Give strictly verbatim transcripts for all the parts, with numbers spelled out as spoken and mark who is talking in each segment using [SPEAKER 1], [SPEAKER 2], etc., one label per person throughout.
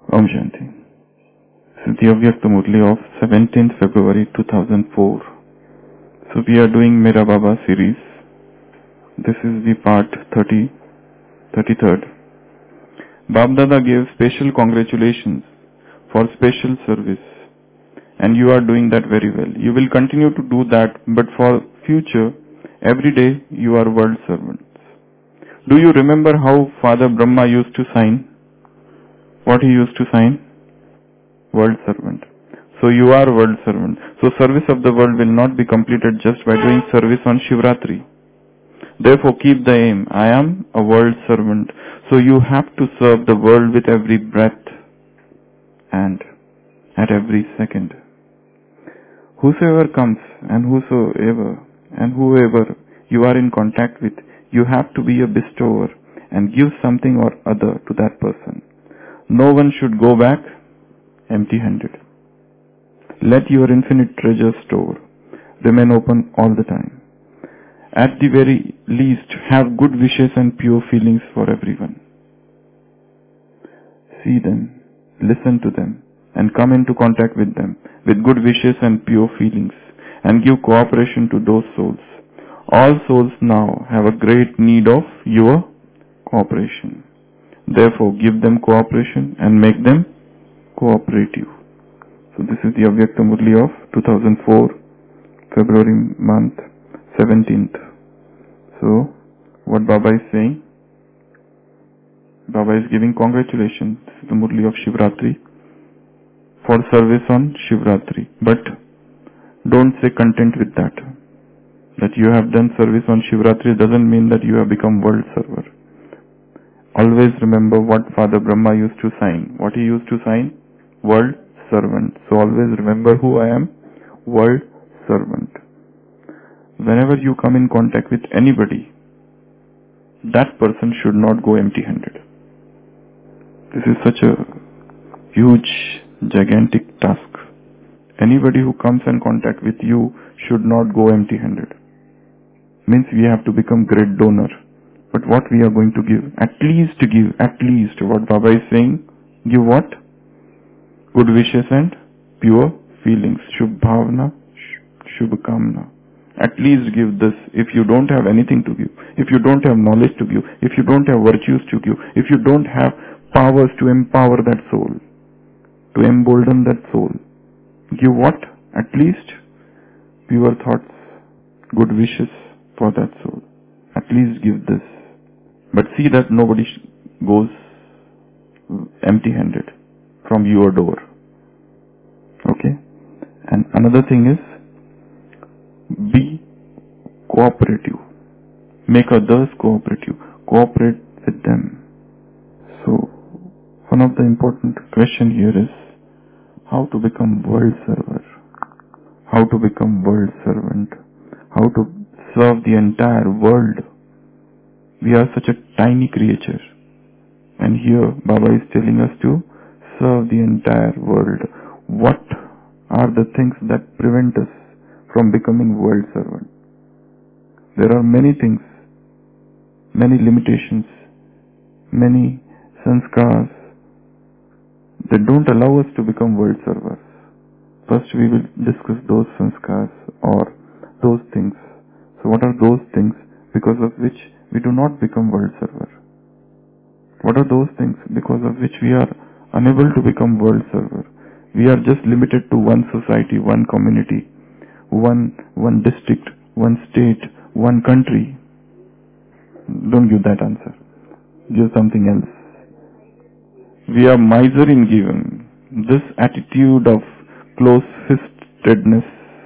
[SPEAKER 1] Om Shanti. This is the Avyakta Murli of seventeenth February two thousand four. So we are doing Mera Baba series. This is the part thirty, thirty-third. Bab Dada gave special congratulations for special service, and you are doing that very well. You will continue to do that, but for future, every day you are world servants. Do you remember how Father Brahma used to sign? What he used to sign? World servant. So you are world servant. So service of the world will not be completed just by doing service on Shivratri. Therefore keep the aim. I am a world servant. So you have to serve the world with every breath and at every second. Whosoever comes and whosoever and whoever you are in contact with, you have to be a bestower and give something or other to that person. No one should go back empty-handed. Let your infinite treasure store remain open all the time. At the very least, have good wishes and pure feelings for everyone. See them, listen to them, and come into contact with them with good wishes and pure feelings, and give cooperation to those souls. All souls now have a great need of your cooperation. Therefore, give them cooperation and make them cooperative. So this is the Avyakta Murli of two thousand four, February month, seventeenth. So, what Baba is saying? Baba is giving congratulations. This is the Murli of Shivratri for service on Shivratri. But don't say content with that. That you have done service on Shivratri doesn't mean that you have become world server. Always remember what Father Brahma used to sign. What he used to sign? World servant. So always remember who I am. World servant. Whenever you come in contact with anybody, that person should not go empty-handed. This is such a huge, gigantic task. Anybody who comes in contact with you should not go empty-handed. Means we have to become great donor. But what we are going to give? At least give, at least what Baba is saying, give what? Good wishes and pure feelings. Shubh bhavna, shubh kamna. At least give this. If you don't have anything to give, if you don't have knowledge to give, if you don't have virtues to give, if you don't have powers to empower that soul, to embolden that soul, give what? At least pure thoughts, good wishes for that soul. At least give this. But see that nobody goes empty-handed from your door. Okay? And another thing is, be cooperative. Make others cooperative. Cooperate with them. So, one of the important question here is, how to become world server? How to become world servant? How to serve the entire world? We are such a tiny creature. And here Baba is telling us to serve the entire world. What are the things that prevent us from becoming world servant? There are many things, many limitations, many sanskars that don't allow us to become world servers. First we will discuss those sanskars or those things. So what are those things because of which we do not become world server? What are those things because of which we are unable to become world server? We are just limited to one society, one community, one one district, one state, one country. Don't give that answer. Give something else. We are miser in giving. This attitude of close-fistedness.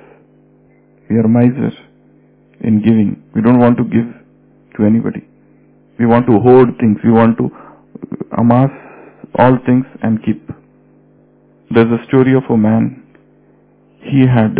[SPEAKER 1] We are miser in giving. We don't want to give to anybody. We want to hoard things. We want to amass all things and keep. There's a story of a man. He had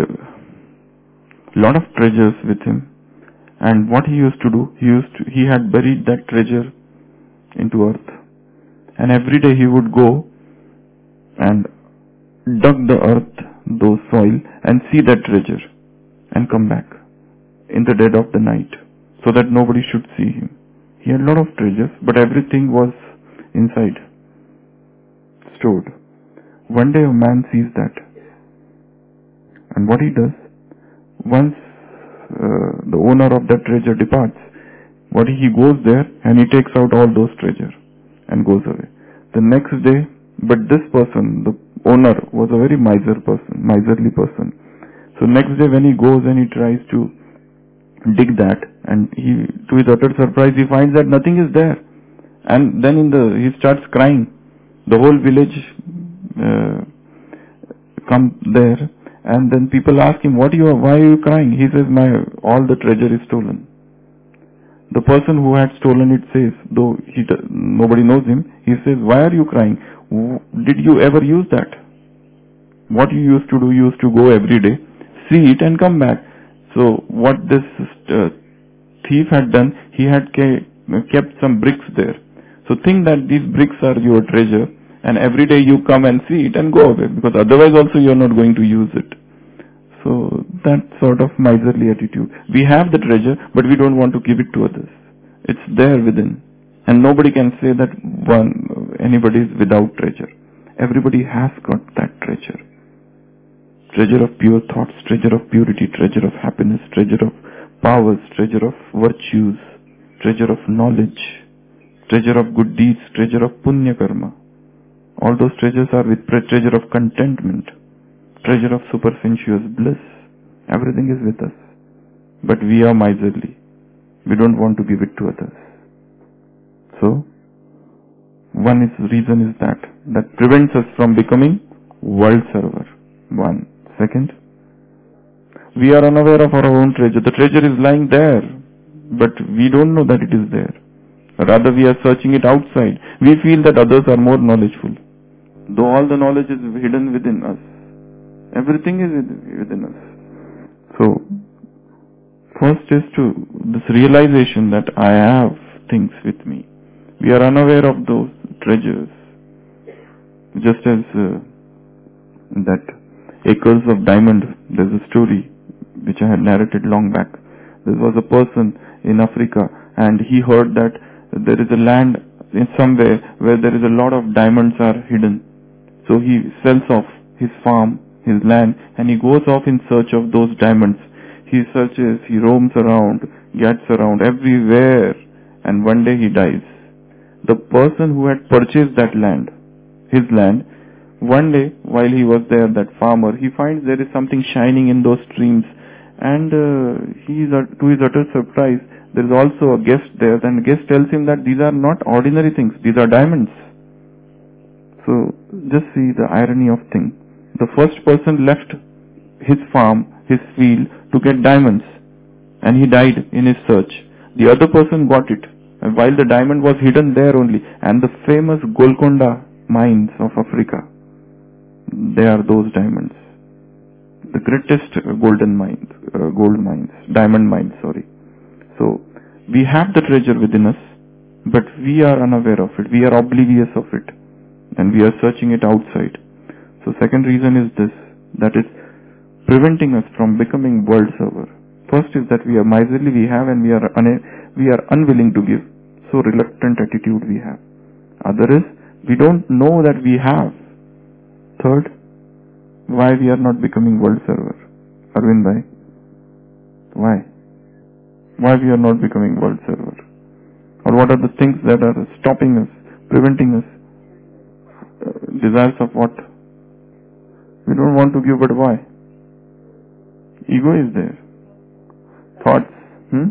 [SPEAKER 1] a lot of treasures with him. And what he used to do, he used to, he had buried that treasure into earth. And every day he would go and dug the earth, those soil, and see that treasure and come back in the dead of the night so that nobody should see him. He had a lot of treasures, but everything was inside, stored. One day a man sees that. And what he does, once uh, the owner of that treasure departs, what he, he goes there and he takes out all those treasure and goes away. The next day, but this person, the owner, was a very miser person, miserly person. So next day when he goes and he tries to dig that, and he, to his utter surprise, he finds that nothing is there. And then in the, he starts crying. The whole village uh, come there, and then people ask him, "What you are? Why are you crying?" He says, "My all the treasure is stolen." The person who had stolen it says, though he nobody knows him, he says, "Why are you crying? Did you ever use that? What you used to do, you used to go every day, see it, and come back." So what this uh, thief had done, he had ke- kept some bricks there. So think that these bricks are your treasure, and every day you come and see it and go away, because otherwise also you are not going to use it. So that sort of miserly attitude. We have the treasure, but we don't want to give it to others. It's there within. And nobody can say that one anybody is without treasure. Everybody has got that treasure. Treasure of pure thoughts, treasure of purity, treasure of happiness, treasure of powers, treasure of virtues, treasure of knowledge, treasure of good deeds, treasure of punya karma. All those treasures are with treasure of contentment, treasure of supersensuous bliss. Everything is with us. But we are miserly. We don't want to give it to others. So, one is, reason is that, that prevents us from becoming world server. One. Second, we are unaware of our own treasure. The treasure is lying there, but we don't know that it is there. Rather, we are searching it outside. We feel that others are more knowledgeful, though all the knowledge is hidden within us. Everything is within us. So, first is to this realization that I have things with me. We are unaware of those treasures. Just as uh, that acres of diamond, there's a story which I had narrated long back. There was a person in Africa, and he heard that there is a land in somewhere where there is a lot of diamonds are hidden. So he sells off his farm, his land, and he goes off in search of those diamonds. He searches, he roams around, gets around everywhere, and one day he dies. The person who had purchased that land, his land, one day while he was there, that farmer, he finds there is something shining in those streams, and uh, he is, uh, to his utter surprise, there is also a guest there, and the guest tells him that these are not ordinary things, these are diamonds. So just see the irony of thing. The first person left his farm, his field, to get diamonds, and he died in his search. The other person got it, and while the diamond was hidden there only, and the famous Golconda mines of Africa, they are those diamonds. The greatest golden mines, uh, gold mines, diamond mines, sorry. So, we have the treasure within us, but we are unaware of it. We are oblivious of it. And we are searching it outside. So, second reason is this, that is preventing us from becoming world server. First is that we are miserly, we have, and we are, una- we are unwilling to give. So, reluctant attitude we have. Other is, we don't know that we have. Third, why we are not becoming world server? Arvind bhai, why? Why we are not becoming world server? Or what are the things that are stopping us, preventing us? Uh, desires of what? We don't want to give, but why? Ego is there. Thoughts, hmm?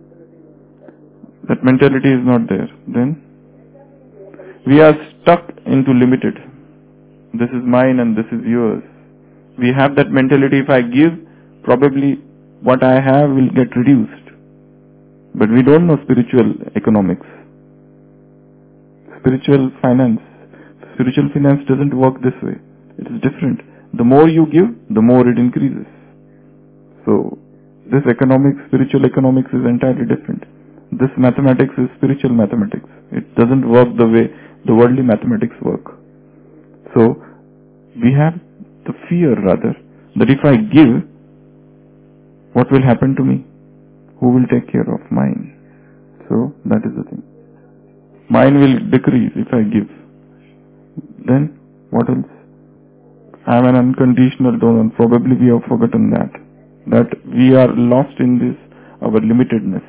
[SPEAKER 1] That mentality is not there. Then we are stuck into limited. This is mine and this is yours. We have that mentality, if I give, probably what I have will get reduced. But we don't know spiritual economics. Spiritual finance. Spiritual finance doesn't work this way. It is different. The more you give, the more it increases. So, this economics, spiritual economics is entirely different. This mathematics is spiritual mathematics. It doesn't work the way the worldly mathematics work. So, we have the fear rather, that if I give, what will happen to me? Who will take care of mine? So, that is the thing. Mine will decrease if I give. Then, What else? I am an unconditional donor. Probably we have forgotten that. That we are lost in this, our limitedness.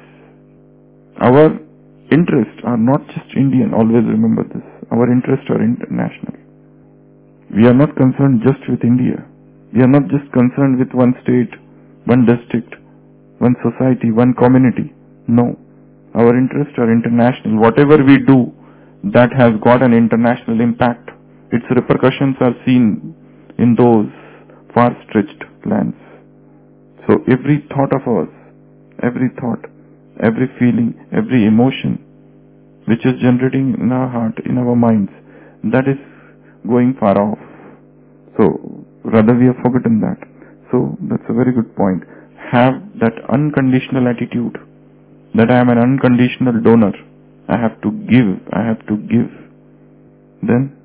[SPEAKER 1] Our interests are not just Indian. Always remember this. Our interests are international. We are not concerned just with India. We are not just concerned with one state, one district, one society, one community. No. Our interests are international. Whatever we do, that has got an international impact. Its repercussions are seen in those far-stretched lands. So every thought of ours, every thought, every feeling, every emotion which is generating in our heart, in our minds, that is going far off. So rather we have forgotten that. So that's a very good point. Have that unconditional attitude that I am an unconditional donor. I have to give, I have to give. Then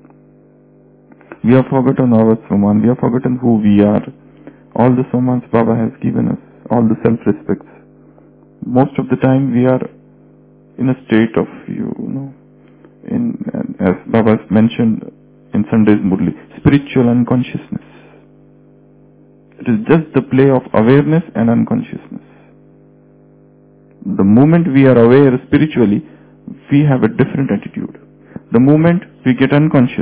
[SPEAKER 1] we have forgotten our Saman, we have forgotten who we are. All the Samans Baba has given us, all the self-respects. Most of the time we are in a state of, you know, in, as Baba has mentioned in Sunday's Murli, spiritual unconsciousness. It is just the play of awareness and unconsciousness. The moment we are aware spiritually, we have a different attitude. The moment we get unconscious,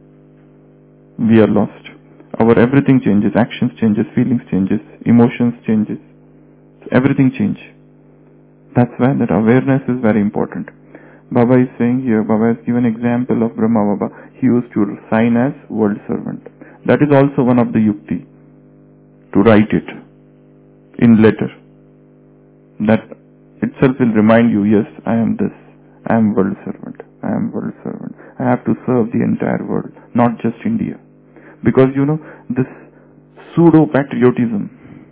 [SPEAKER 1] we are lost. Our everything changes, actions changes, feelings changes, emotions changes, everything changes. That's why that awareness is very important. Baba is saying here, Baba has given example of Brahma Baba. He used to sign as world servant. That is also one of the yukti, to write it in letter. That itself will remind you, yes, I am this, I am world servant, I am world servant. I have to serve the entire world, not just India. Because you know, this pseudo-patriotism,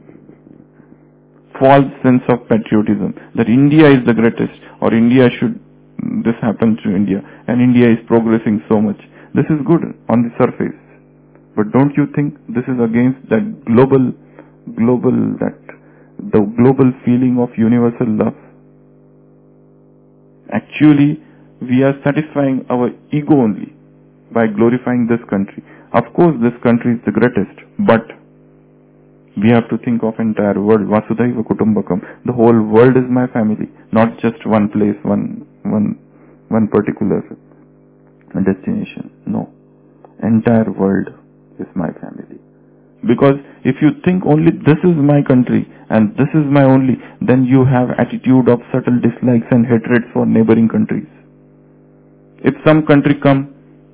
[SPEAKER 1] false sense of patriotism, that India is the greatest, or India should, this happen to India, and India is progressing so much. This is good on the surface. But don't you think this is against that global, global, that, the global feeling of universal love? Actually, we are satisfying our ego only by glorifying this country. Of course, this country is the greatest, but we have to think of entire world. Vasudhaiva Kutumbakam. The whole world is my family, not just one place, one, one, one particular destination. No. Entire world is my family. Because if you think only this is my country and this is my only, then you have attitude of subtle dislikes and hatred for neighboring countries. If some country come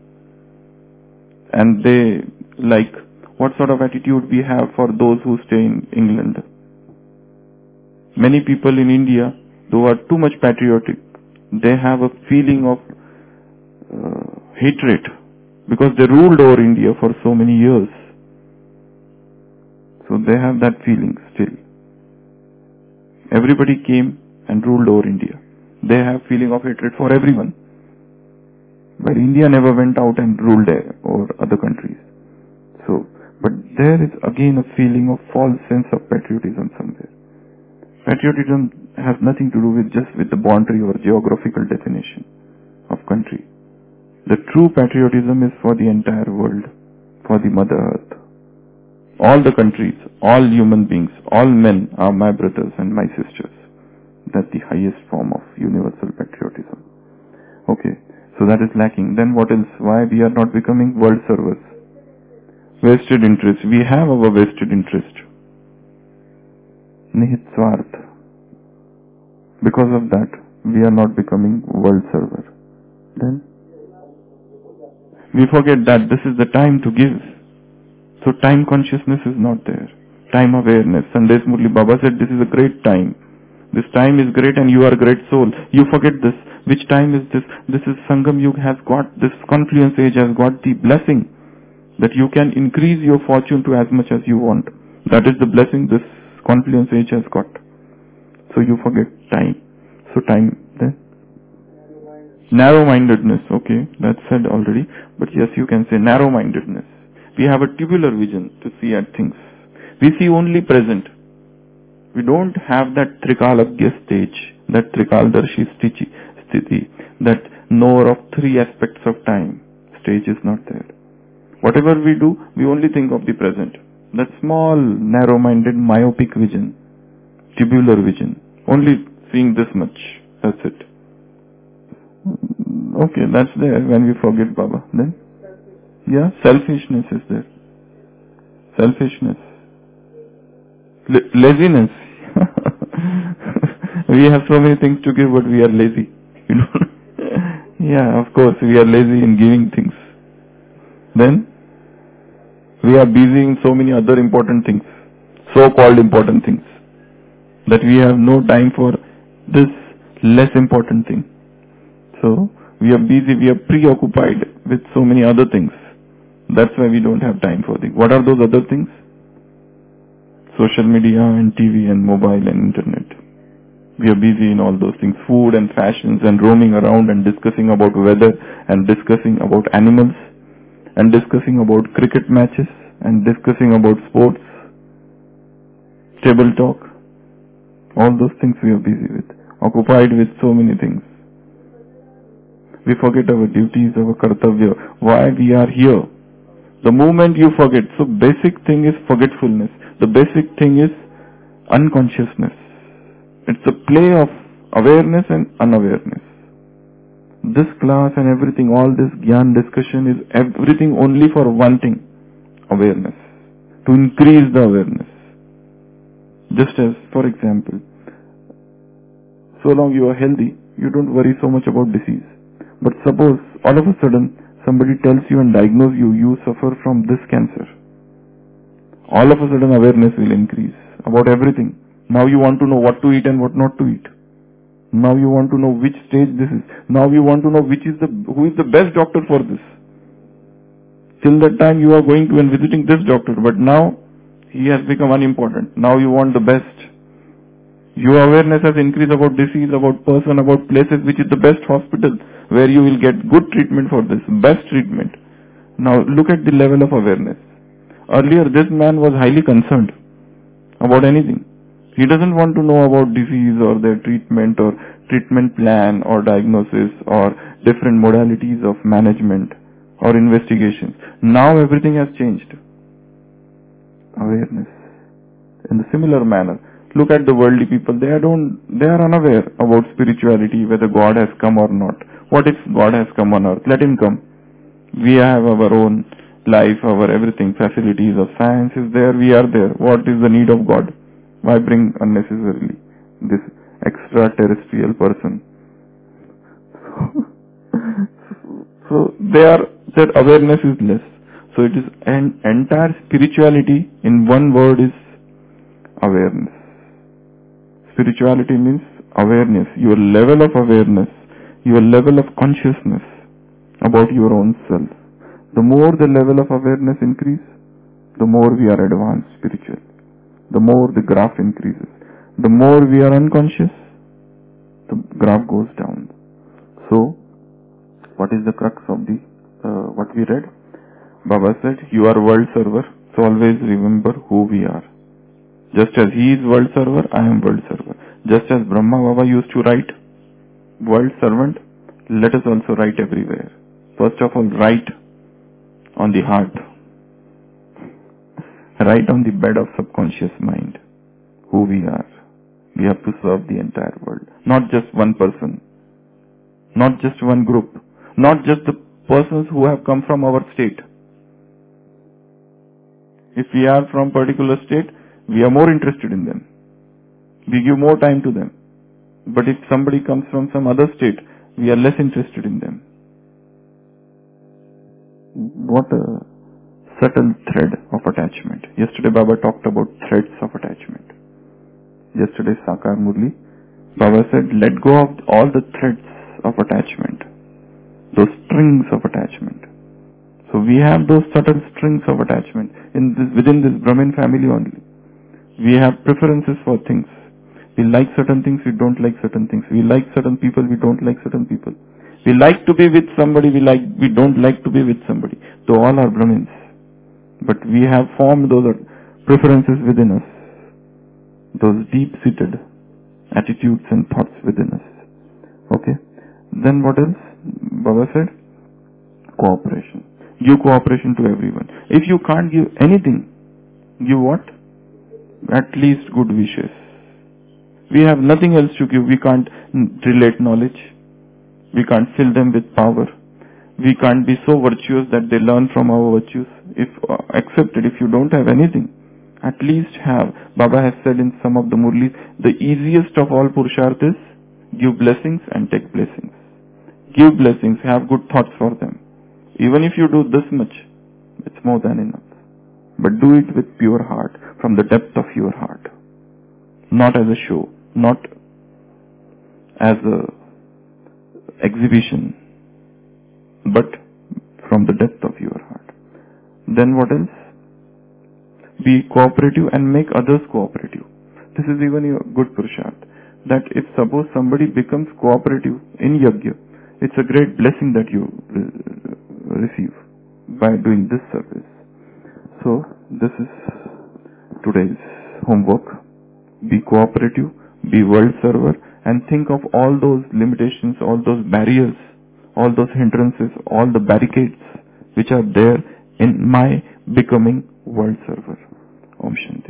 [SPEAKER 1] and they like, what sort of attitude we have for those who stay in England? Many people in India, who are too much patriotic, they have a feeling of uh, hatred because they ruled over India for so many years. So they have that feeling still. Everybody came and ruled over India. They have feeling of hatred for everyone. But India never went out and ruled over other countries. So, but there is again a feeling of false sense of patriotism somewhere. Patriotism has nothing to do with just with the boundary or geographical definition of country. The true patriotism is for the entire world, for the Mother Earth. All the countries, all human beings, all men are my brothers and my sisters. That's the highest form of universal patriotism. Okay, so that is lacking. Then what else? Why we are not becoming world servers? Vested interest. We have our vested interest. Nihit Swarth. Because of that, we are not becoming world server. Then we forget that this is the time to give. So time consciousness is not there. Time awareness. Sunday's Murli Baba said this is a great time. This time is great and you are a great soul. You forget this. Which time is this? This is Sangam Yug has got, this confluence age has got the blessing that you can increase your fortune to as much as you want. That is the blessing this confluence age has got. So you forget time. So time then. Narrow-mindedness. Okay, that's said already. But yes, you can say narrow-mindedness. We have a tubular vision to see at things. We see only present. We don't have that Trikalagya stage, that Trikaldarshi sthiti, that knower of three aspects of time. Stage is not there. Whatever we do, we only think of the present. That small, narrow-minded, myopic vision, tubular vision, only seeing this much. That's it. Okay, that's there when we forget Baba. Then? Yeah, selfishness is there. Selfishness. L- laziness. We have so many things to give, but we are lazy. You know? Yeah, of course, we are lazy in giving things. Then, we are busy in so many other important things, so-called important things, that we have no time for this less important thing. So, we are busy, we are preoccupied with so many other things. That's why we don't have time for things. What are those other things? Social media and T V and mobile and internet. We are busy in all those things. Food and fashions and roaming around and discussing about weather and discussing about animals and discussing about cricket matches and discussing about sports, table talk. All those things we are busy with. Occupied with so many things. We forget our duties, our kartavya, why we are here. The moment you forget, so basic thing is forgetfulness. The basic thing is unconsciousness. It's a play of awareness and unawareness. This class and everything, all this Gyan discussion is everything only for one thing, awareness. To increase the awareness. Just as, for example, so long you are healthy, you don't worry so much about disease. But suppose all of a sudden somebody tells you and diagnoses you, you suffer from this cancer. All of a sudden awareness will increase about everything. Now you want to know what to eat and what not to eat. Now you want to know which stage this is. Now you want to know which is the who is the best doctor for this. Till that time you are going to and visiting this doctor, but now he has become unimportant. Now you want the best. Your awareness has increased about disease, about person, about places, which is the best hospital where you will get good treatment for this, best treatment. Now look at the level of awareness. Earlier this man was highly concerned about anything. He doesn't want to know about disease or their treatment or treatment plan or diagnosis or different modalities of management or investigations. Now everything has changed. Awareness. In the similar manner, look at the worldly people. They are don't. They are unaware about spirituality, whether God has come or not. What if God has come on earth? Let Him come. We have our own life, our everything, facilities of science is there. We are there. What is the need of God? Why bring unnecessarily this extraterrestrial person? So their their awareness is less. So it is an entire spirituality in one word is awareness. Spirituality means awareness, your level of awareness, your level of consciousness about your own self. The more the level of awareness increase, the more we are advanced spiritually. The more the graph increases. The more we are unconscious, the graph goes down. So, what is the crux of the uh, what we read? Baba said, you are world server, so always remember who we are. Just as he is world server, I am world server. Just as Brahma Baba used to write, world servant, let us also write everywhere. First of all, write on the heart. Write on the bed of subconscious mind who we are. We have to serve the entire world. Not just one person. Not just one group. Not just the persons who have come from our state. If we are from particular state, we are more interested in them. We give more time to them. But if somebody comes from some other state, we are less interested in them. What a subtle thread of attachment. Yesterday Baba talked about threads of attachment. Yesterday Sakar Murli, Baba said, let go of all the threads of attachment. Those strings of attachment. So we have those subtle strings of attachment in this, within this Brahmin family only. We have preferences for things. We like certain things, we don't like certain things. We like certain people, we don't like certain people. We like to be with somebody, we like, we don't like to be with somebody. Though all are Brahmins. But we have formed those preferences within us. Those deep-seated attitudes and thoughts within us. Okay? Then what else? Baba said, cooperation. Give cooperation to everyone. If you can't give anything, give what? At least good wishes. We have nothing else to give. We can't relate knowledge. We can't fill them with power. We can't be so virtuous that they learn from our virtues. If uh, accepted, if you don't have anything, at least have. Baba has said in some of the Murlis, the easiest of all Purusharth is give blessings and take blessings. Give blessings, have good thoughts for them. Even if you do this much, it's more than enough. But do it with pure heart, from the depth of your heart. Not as a show, not as a exhibition, but from the depth of your heart. Then what else? Be cooperative and make others cooperative. This is even a good Purusharth. That if suppose somebody becomes cooperative in Yajna, it's a great blessing that you re- receive by doing this service. So, this is today's homework. Be cooperative, be world server, and think of all those limitations, all those barriers, all those hindrances, all the barricades which are there in my becoming world server. Om Shanti.